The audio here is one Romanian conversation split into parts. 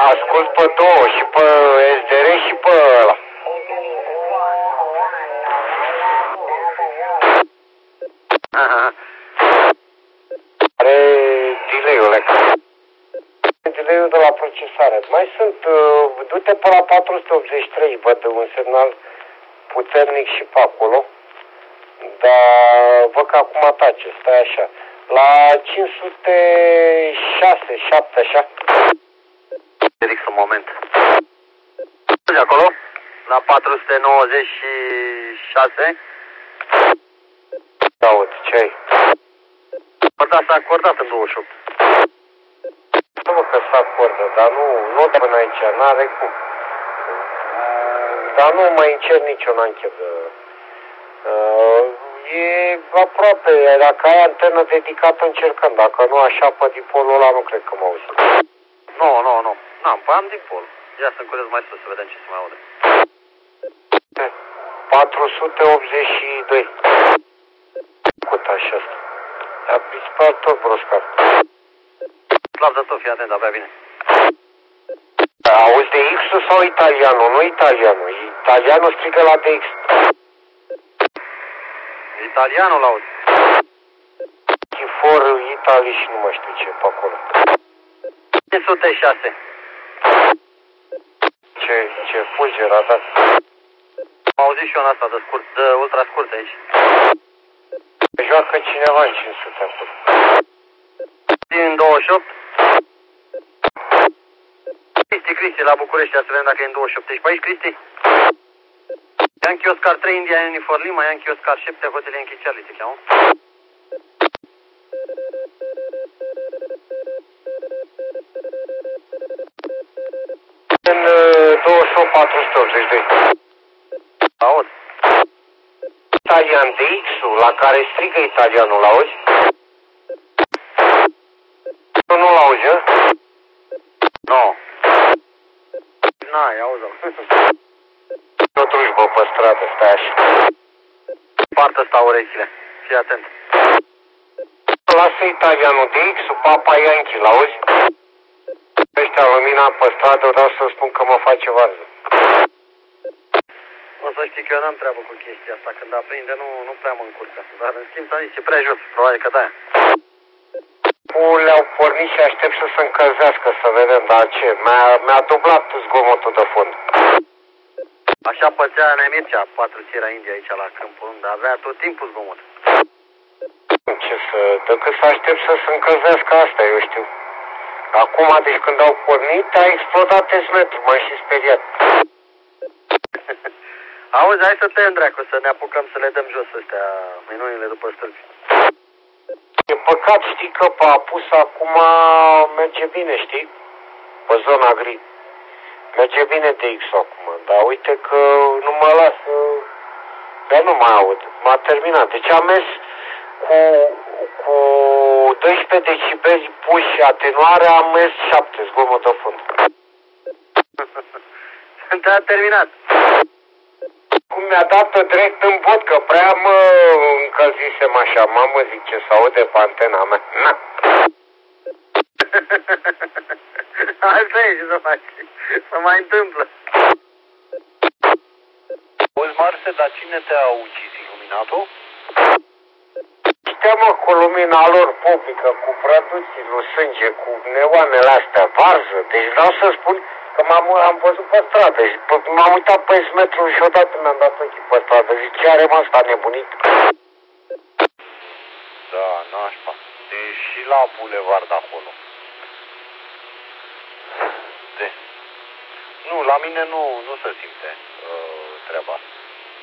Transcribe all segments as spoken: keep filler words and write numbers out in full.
ascult pe două, și pe S D R și pe ăla. Are delay-ul ăla. Delay-ul de la procesare. Mai sunt, uh, du-te pe la patru sute optzeci și trei, văd un semnal puternic și pe acolo. Dar văd că acum tace, stai așa. La cinci sute șase, șapte, așa. Ridic un moment. De acolo? La patru sute nouăzeci și șase. Aud, ce ai? Da, s-a acordat în douăzeci și opt. Nu mă că s-a acordă, dar nu, nu până aici, n-are cum. Dar nu mai încerc nicio anchetă. Uh, e aproape, dacă ai antenă dedicată încercăm, dacă nu așa pe dipolul ăla nu cred că mă auzi. Nu, nu, nu, n-am, am dipol. Ia să încurez mai sus să vedem ce se mai aude. patru sute optzeci și doi. Cât așa asta? A dispar tot broscar. Slav de tot, fii atent, abia bine. Auzi de X-ul sau italianul? Nu italianul. Italianul strigă la D X. Italianul auzi. For Italy și nu mai știu ce pe acolo. cinci sute șase. Ce, ce fulger a dat. Am auzit și eu în asta de scurt, de ultra scurt aici. Joacă cineva în cinci sute acolo. Din douăzeci și opt. Cristi, Cristi, la București, să vedem dacă e în douăzeci și opt. Ești pe aici, Cristi? Yankee Oscar trei, India Unifor Lima, Yankee Oscar șapte, Hotel Yankee Charlie, te cheamă? În douăzeci și opt patru sute optzeci și doi. Aud. Italian D X-ul, la care strigă italianul, l-auzi? Nu, nu l-auzi, hă? Nu. N-ai, auzi. Nu truci, bă, pe stradă, stai așa. Partă stau urechile. Fii atent. Lasă italianul D X-ul, Papa Yankee, l-auzi? Ăștia lumina pe stradă, vreau să spun că mă face varză. O să știi că eu n-am treabă cu chestia asta. Când aprinde, nu, nu prea mă încurcă. Dar în schimb s-a zis ce prea jos. Probabil că da. Le-au pornit și aștept să se încălzească, să vedem, dar ce? Mi-a, mi-a dublat zgomotul de fund. Așa pățea Nemircea, patru țira India aici la câmpul, unde avea tot timpul zgomot. Ce să... Decât să aștept să se încălzească asta, eu știu. Acum, deci când au pornit, a explodat tesmetru, m-am și speriat. Auzi, hai să tăiem, dracu, să ne apucăm să le dăm jos ăstea minunile după stâlpi. E păcat, știi, că pe apus acum merge bine, știi? Pe zona gri. Merge bine D X acum, dar uite că nu mă lasă, dar nu mai aud. M-a terminat. Deci am mers cu, cu doisprezece decibeli puși atenuare, am mers șapte, zgomot de fund. Te-a terminat. Cum mi-a dat-o direct în bot, că prea mă încălzisem așa, mamă, zic ce se aude pe antena mea. Na. Asta e, ce să faci? Să mai întâmplă. Auzi, Marse, dar cine te-a ucis? Iluminatul? Știa, mă, cu lumina lor publică, cu producții lui sânge, cu neoanele astea, varză. Deci vreau să spun că m-am am văzut pe stradă. M-am uitat pe S-metru și odată mi-am dat ochii pe stradă. Zic, ce are, mă, ăsta nebunit? Da, nașpa. Deci și la bulevard acolo. De. Nu, la mine nu, nu se simte uh, treaba asta.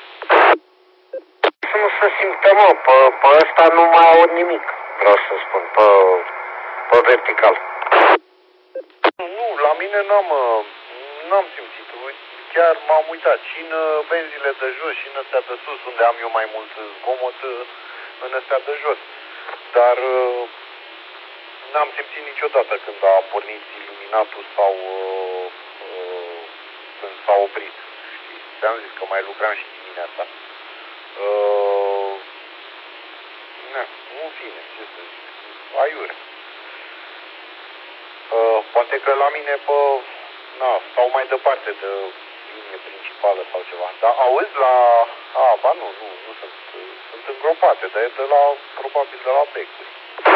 Să nu se simte, mă, pe, pe ăsta nu mai aud nimic, vreau să spun, pe, pe vertical. Nu, la mine n-am, uh, n-am simțit. Chiar m-am uitat și în uh, benzile de jos și în astea de sus, unde am eu mai mult zgomot, uh, în astea de jos. Dar uh, n-am simțit niciodată când a pornit iluminatul sau uh, uh, când s-a oprit. Știi? Ți-am zis că mai lucram și dimineața. Uh, na, în fine, ce să zic, aiure. Uh, poate că la mine pe na, stau mai departe de linie principală sau ceva. Dar auzi la... A, ba nu, nu, nu sunt, sunt îngropate, dar e de la, probabil de la becuri.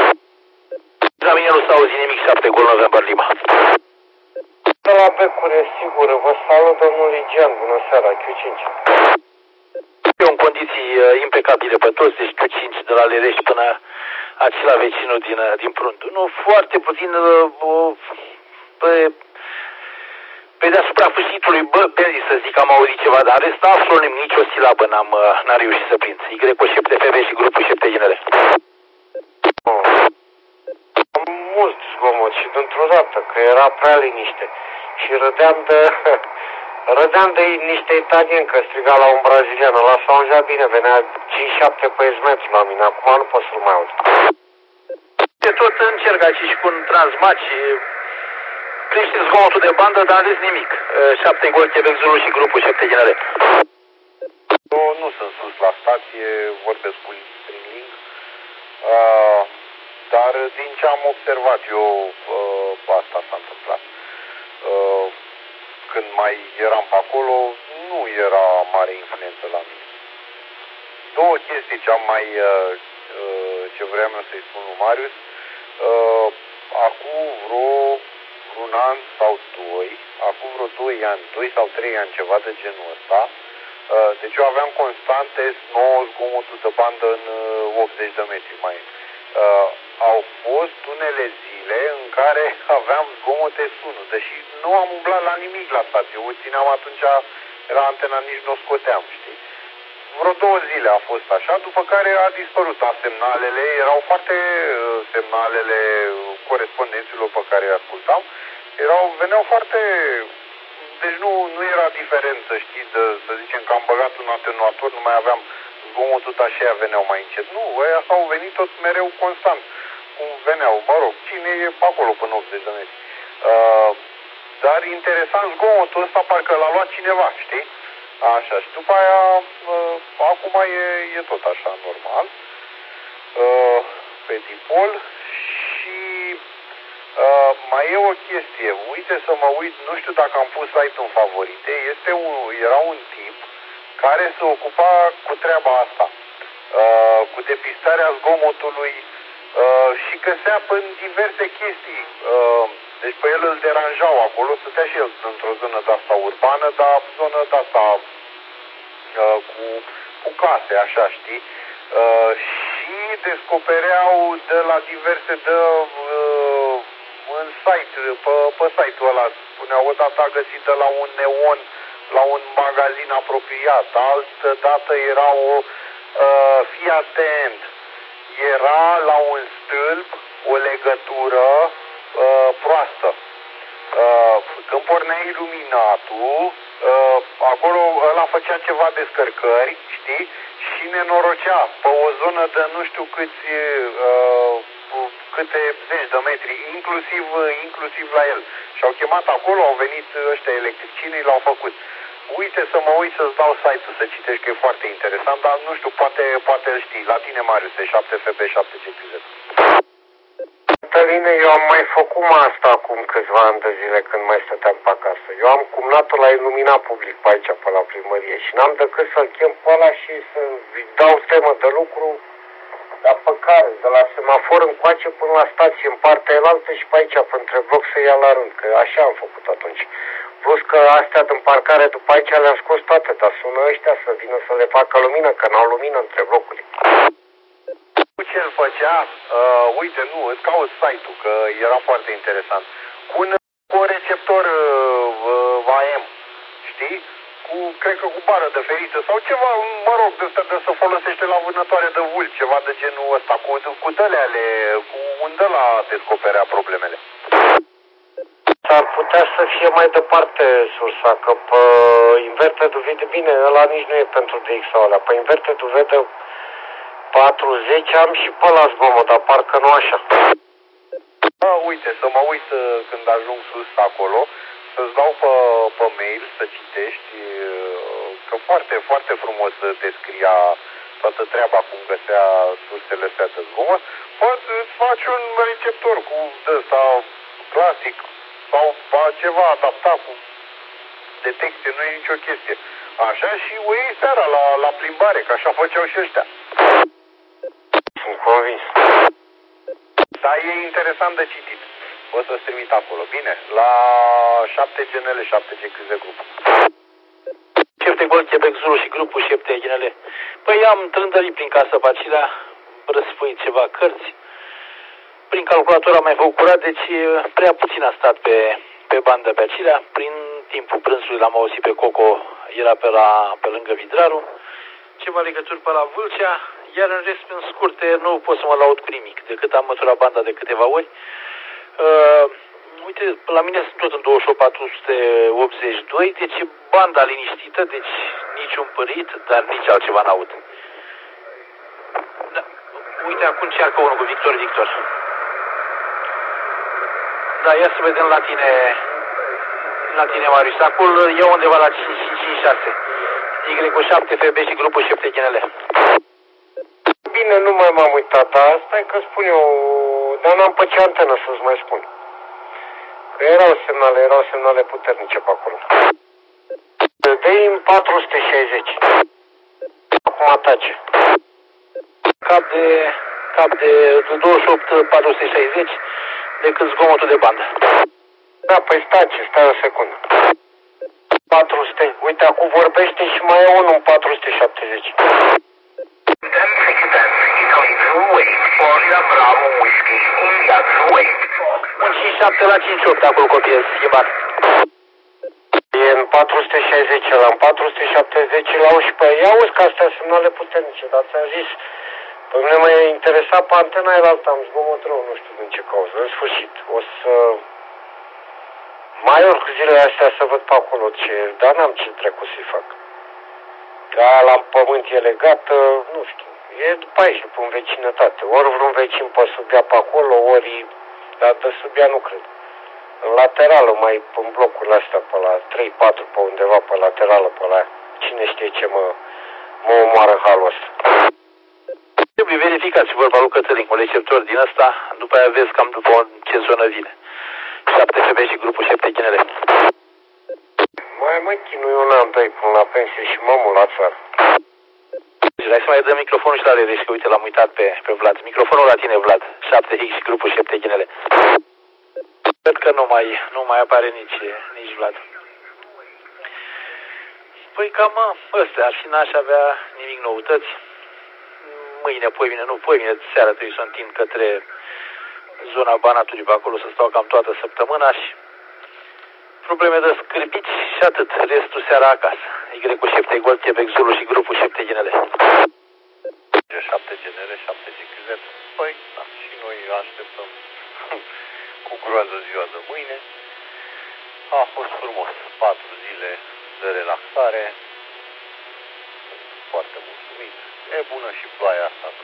La mine nu s-a auzit nimic, șapte Gol November Lima. De la becuri e sigură. Vă salut, domnul Ligian. Bună seara, Q cinci. Eu în condiții uh, impecabile pe toți, deci Q cinci de la Lereș până acela vecinul din, uh, din Pruntu. Nu, foarte puțin uh, pe, pe deasupra fâșitului, bă, Beli, să zic, am auzit ceva, dar rest absolut nimic, nici o silabă n-am, uh, n-am reușit să prind. Y cu șapte F B și grupul șapte Ginere. Oh. Am mult zgomot și dintr-o dată, că era prea liniște. Și râdeam de... Râdeam de niște italieni că striga la un brazilian. Ăla s-auzea bine, venea cinci șapte paisprezece metri la mine. Acum nu pot să-l mai aud. De tot încerc aici și cu un transmat și crește zgomotul de bandă, dar ales nimic. șapte Gol Quebec Zulu și grupul șapte Ginere. Eu nu sunt sus la stație, vorbesc cu Stringling. Uh, dar din ce am observat eu, uh, asta s-a întâmplat. Uh, când mai eram pe acolo, nu era mare influență la mine. Două chestii ce am mai, uh, uh, ce vreau eu să-i spun lui Marius, uh, acum vreo un an sau doi, acum vreo doi ani, doi sau trei ani, ceva de genul ăsta, uh, deci eu aveam constant S nouă zgomotul de bandă în uh, optzeci de metri mai. Uh, au fost unele zile în care aveam zgomot S unu, deși nu am umblat la nimic la stație, o țineam atunci, era antena, nici nu o scoteam, știi? Vreo două zile a fost așa, după care a dispărut, dar semnalele erau foarte, semnalele corespondenților pe care îi ascultam, erau, veneau foarte, deci nu, nu era diferență, știi, de, să zicem că am băgat un atenuator, nu mai aveam zgomotul așa, ea veneau mai încet. Nu, ăia s-au venit tot mereu constant, cum veneau, mă rog, cine e pe acolo până optzeci de metri. Uh, dar interesant, zgomotul ăsta parcă l-a luat cineva, știi? Așa, și după aia, uh, acum e, e tot așa, normal, uh, pe dipol și uh, mai e o chestie, uite să mă uit, nu știu dacă am pus site-ul în favorite, este un, era un tip care se ocupa cu treaba asta, uh, cu depistarea zgomotului uh, și găsea în diverse chestii, uh, deci pe el îl deranjau acolo, stătea și el într-o zonă de-asta urbană, dar zonă de-asta uh, cu, cu case, așa, știi, uh, și descopereau de la diverse de uh, în site, pe, pe site-ul ăla, spuneau odată a găsit la un neon la un magazin apropiat, altă dată era o, uh, fii atent, era la un stâlp o legătură uh, proastă. Uh, când pornea iluminatul, uh, acolo ăla făcea ceva descărcări, știi, și nenorocea pe o zonă de nu știu câți, uh, câte zeci de metri, inclusiv, inclusiv la el. Și-au chemat acolo, au venit ăștia electricienii, l-au făcut. Uite să mă uit să-ți dau site-ul să citești, că e foarte interesant, dar nu știu, poate, poate îl știi. La tine, Marius, e șapte F B șapte G Q Z. Cătăline, eu am mai făcut asta acum câțiva ani de zile când mai stăteam pe acasă. Eu am cumnatul la iluminat public pe aici, pe la primărie și n-am decât să-l chem pe ăla și să-i dau temă de lucru, dar pe care, de la semafor încoace până la stație în partea elaltă și pe aici, pe între bloc să ia la rând, că așa am făcut atunci. Plus că astea din parcare după aici le-am scos toate, dar sună ăștia să vină să le facă lumină, că n-au lumină între blocuri. Ce el făcea, uh, uite, nu, îți caut site-ul, că era foarte interesant, cu un, cu un receptor uh, A M, știi? Cu, cred că cu bară de ferită sau ceva, mă rog, de, de să folosește la vânătoare de vulpi, ceva de genul ăsta, cu, cu dălea ale, cu un de la descoperea problemele. S-ar putea să fie mai departe sursa, că pe inverted-ul vede bine, ăla nici nu e pentru D X-ul ăla, pe inverted-ul vede patruzeci am și pe ăla zgomot, dar parcă nu așa. A, uite, să mă uit când ajung sus acolo, să-ți dau pe, pe mail să citești, că foarte, foarte frumos descria toată treaba cum găsea sursele astea de zgomot. Poți să-ți faci un receptor cu ăsta clasic, sau ceva adaptat cu detecție, nu e nicio chestie. Așa și o iei seara la, la plimbare, că așa făceau și ăștia. Sunt convins. Dar e interesant de citit. O să-ți trimit acolo. Bine, la șapte G N L, șapte G Q Z grup. șapte Gol, Quebec Zulu și grupul șapte G N L. Păi am trândărit prin casă pe acelea, răsfăit ceva cărți. Prin calculator am mai făcut curat, deci prea puțin a stat pe, pe bandă pe acelea. Prin timpul prânzului l-am auzit pe Coco, era pe, la, pe lângă Vidraru. Ceva legături pe la Vâlcea, iar în rest, în scurte, nu pot să mă laud cu nimic, decât am măsurat banda de câteva ori. Uh, uite, la mine sunt tot în douăzeci și opt patru sute optzeci și doi, deci banda liniștită, deci niciun părit, dar nici altceva n-aud. Da. Uite, acum încearcă unul cu Victor Victor. Da, ia să vedem la tine, la tine, Marius. Acum e undeva la cinci cinci cinci șase. Y șapte F B și grupul șapte G N L. Bine, nu mai m-am uitat, dar stai că spun eu, dar n-am pe ce antenă să-ți mai spun. Că erau semnale, erau semnale puternice pe acolo. Dă-i în patru sute șaizeci. Acum tace. Cap de, cap de douăzeci și opt patru sute șaizeci decât zgomotul de bandă. Da, păi stace, stai o secundă. patru sute, uite, acum vorbește și mai e unul în patru sute șaptezeci. Un cinci șapte la cinci opt acolo copiez, schimbat. E în patru sute șaizeci, la în patru sute șaptezeci la unsprezece. Ia auzi că astea sunt semnale puternice, dar ți-am zis, pe mine mă interesa pe antena aia alta, am zgomot rău, nu știu din ce cauză. În sfârșit, o să mai urc zilele astea să văd pe acolo ce, dar n-am ce trecut să-i fac. Ca la pământ e legată, nu știu, e după aici, după în vecinătate. Ori vreun vecin pe sub ea pe acolo, ori, dar de sub ea nu cred. În laterală, mai în blocurile astea, pe la trei patru, pe undeva, pe laterală, pe la cine știe ce mă, mă omoară halul ăsta. Trebuie verificat și vorba lui Cătălin, un receptor din ăsta, după aia vezi cam după ce zonă vine. șapte F B și grupul șapte G N L. Mai mă chinui un an, doi, până la pensie și mă mult la țară. Hai să mai dăm microfonul și la Redeș, că uite l-am uitat pe, pe Vlad. Microfonul la tine, Vlad. șapte X și grupul șapte G N L. Cred că nu mai, nu mai apare nici, nici Vlad. Păi cam ăstea, ar fi n-aș avea nimic noutăți. Mâine, poimine, nu, poimine, seara trebuie să întind către zona Banatului pe acolo, să stau cam toată săptămâna și probleme de scârbici și atât. Restul seara acasă. Y șapte Gol, Quebec Zulu și grupul șapte G N L. șapte G N L, șapte G Q Z. Păi, da, și noi așteptăm cu groază ziua de mâine. A fost frumos. Patru zile de relaxare. Foarte mulțumit. E bună și ploaia asta, că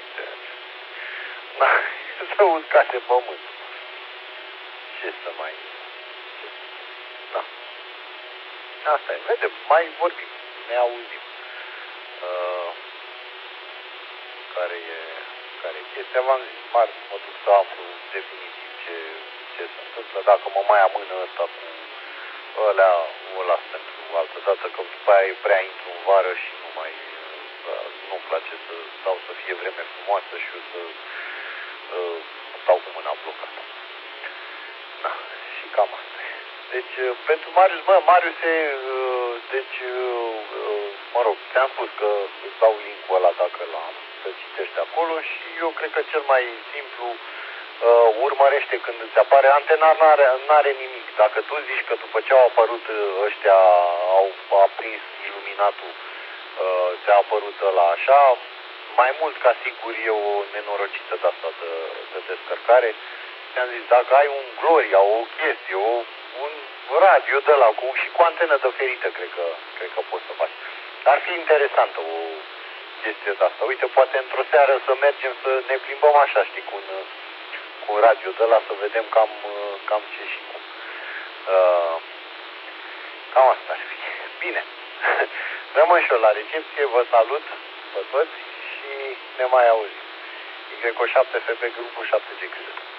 da, să uscase pământ. Ce să mai... Da. Asta e. Vedem, mai vorbim. Ne auzim. Uh, care e... Care e chestia? V-am zis, marți mă duc să aflu definitiv ce, ce se întâmplă. Dacă mă mai amână ăsta cu ălea, o las pentru altă dată, că după aia prea intru în vară și nu mai... Nu-mi place să stau să fie vreme frumoasă și eu să uh, stau cu mâna blocată. Da, și cam asta e. Deci, uh, pentru Marius, bă, Marius e, uh, deci, uh, mă rog, ți-am spus că îți dau link-ul ăla dacă l-am, să citești acolo și eu cred că cel mai simplu uh, urmărește când îți apare. Antena n-are, n-are nimic. Dacă tu zici că după ce au apărut ăștia, au aprins iluminatul, Uh, ți-a apărut ăla așa, mai mult ca sigur e o nenorocită de asta de, de descărcare. Ți-am zis, dacă ai un Gloria, o chestie, o, un radio de ăla cu, și cu antenă de ferită, cred că, cred că poți să faci. Ar fi interesantă o chestie de asta. Uite, poate într-o seară să mergem să ne plimbăm așa, știi, cu un, cu un radio de ăla, să vedem cam, cam ce și cum. Uh, cam asta ar fi. Bine. Rămân și eu la recepție, vă salut pe toți și ne mai auzim. Y șapte F B, grupul șapte G Q Z.